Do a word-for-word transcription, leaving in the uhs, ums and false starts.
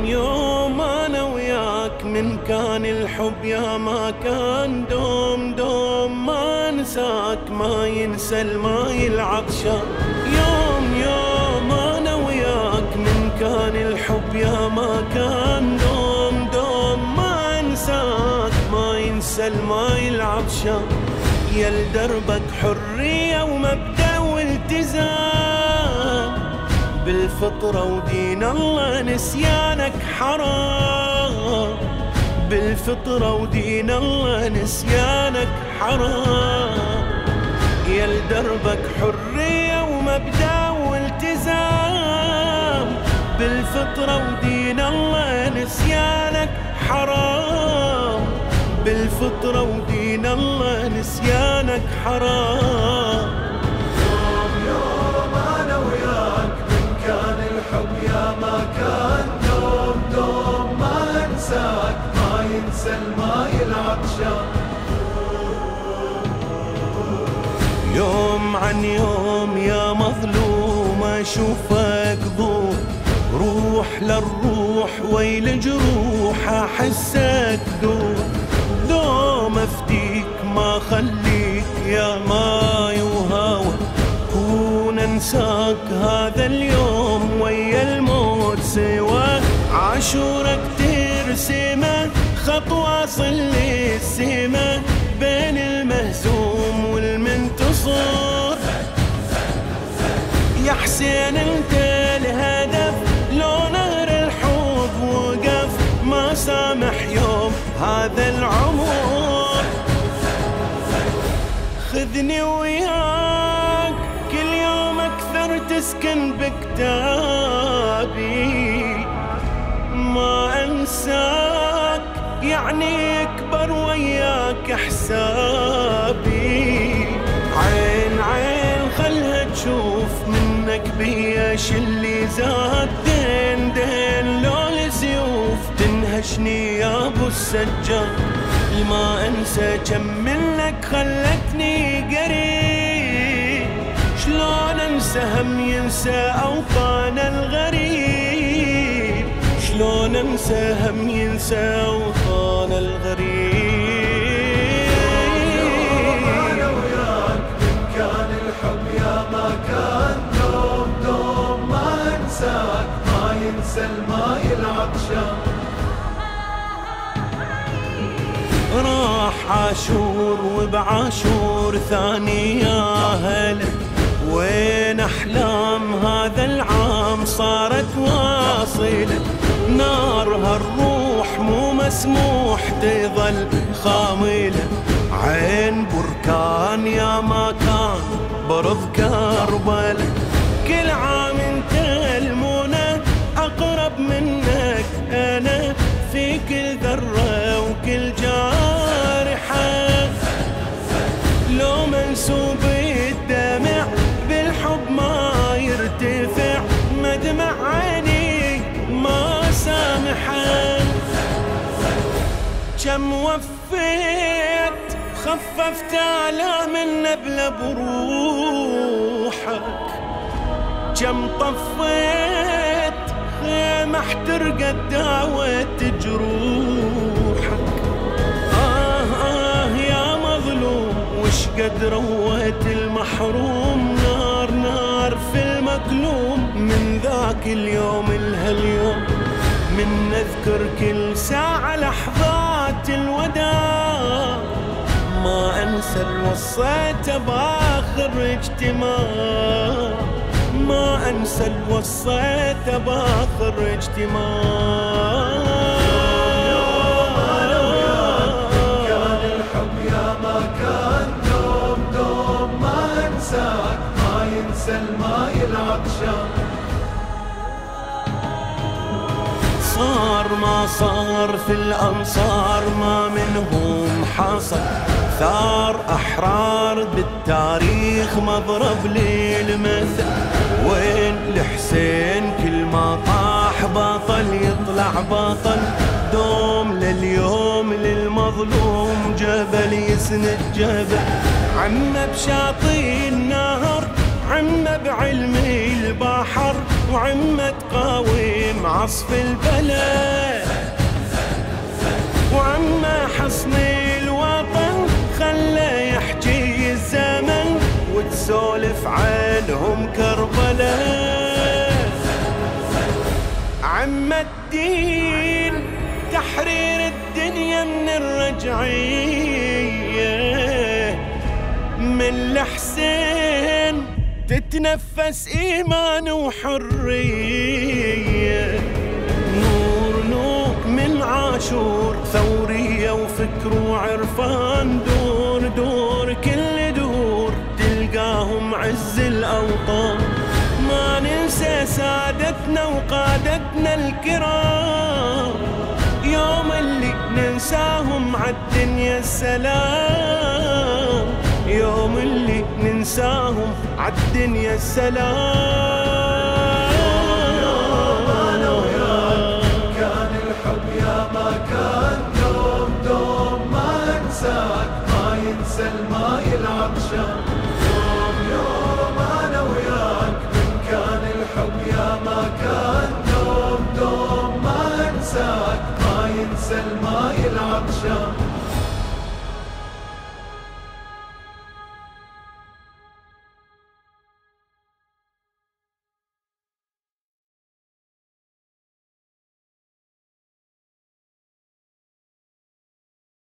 يوم أنا وياك من كان الحب يا ما كان، دوم دوم ما انساك ما ينسى الماي العطشان. يوم يوم أنا وياك من كان الحب يا ما كان، دوم دوم ما انساك ما ينسى الماي العطشان. يا لدربك حرية ومبدأ والتزام، بالفطرة ودين الله نسيانك حرام، بالفطرة ودين الله نسيانك حرام. يا لدربك حرية ومبدأ والتزام، بالفطرة ودين الله نسيانك حرام، بالفطرة ودين الله نسيانك حرام. يوم يوم أنا وياك من كان الحب يا ما كان، دوم دوم ما انساك ما ينسى الماي العطشان. يوم عن يوم يا مظلوم اشوفك ضوء، روح للروح ويل جروح احسك دوم، دوم افديك ما خليك يا ماي وهاوى، كون انساك هذا اليوم ويا الموت سوا. عاشورك ترسمه خطوة صل للسما، بين المهزوم والمنتصر. يا حسين انت الهدف لو نهر الحب وقف، ما سامح يوم هذا العمر. خذني وياك كل يوم اكثر تسكن بكتابي، ما انساك يعني يكبر وياك حسابي. عين عين خلها تشوف منك بيش اللي زاد، دين دين لو السيوف تنهشني يا ابو السجاد. ما انسى كم منك خلتني قريب، شلون انسى هم ينسى اوطان الغريب، شلون انسى هم ينسى اوطان الغريب. يوم أنا وياك من كان الحب يا ما كان، دوم دوم ما انساك ما ينسى الماي العطشان. راح عاشور وبعاشور ثاني يا هلا، وين أحلام هذا العام صارت واصلة. نار هالروح مو مسموح تظل خاملة، عين بركان يا ما كان برض كربلة. كل عام انت المنى أقرب منك أنا، في كل ذرة وكل جارحة. لو منسوب الدمع بالحب ما يرتفع، مدمع عيني ما سامحه. كم وفيت خففت آلام النبلة بروحك، كم طفيت خيمة احترقت داوت جروحك. آه آه يا مظلوم وش قد رويت المحروم، نار نار في المكلوم. من ذاك اليوم لهاليوم من نذكر كل ساعة لحظات الوداع، ما أنسى الوصيت بآخر اجتماع، ما أنسى الوصيت بآخر اجتماع. يوم أنا وياك من كان الحب يا ما كان، دوم دوم ما انساك ما ينسى الماي العطشان. صار ما صار في الأمصار ما منهم حصل، ثار أحرار بالتاريخ مضرب للمثل. وين الحسين كل ما طاح بطل يطلع بطل، دوم لليوم للمظلوم جبل يسند جبل. عمه بشاطئ النهر، عمه بعلم البحر، وعمة تقاوم عصف البلد، وعما حصن الوطن خلى يحجي الزمن وتسولف عنهم كربلاء. عم الدين تحرير الدنيا من الرجعية، من الحسين تتنفس إيمان وحرية. نور نور من عاشور ثورية وفكر وعرفان، دور دور كل دور تلقاهم عز الأوطان. ما ننسى سادتنا وقادتنا الكرام، يوم اللي ننساهم عالدنيا السلام، يوم اللي ننساهم عالدنيا السلام. أنا وياك كان الحب يا ما كان، دوم دوم ما انساك، ما ينسى الماي العطشان.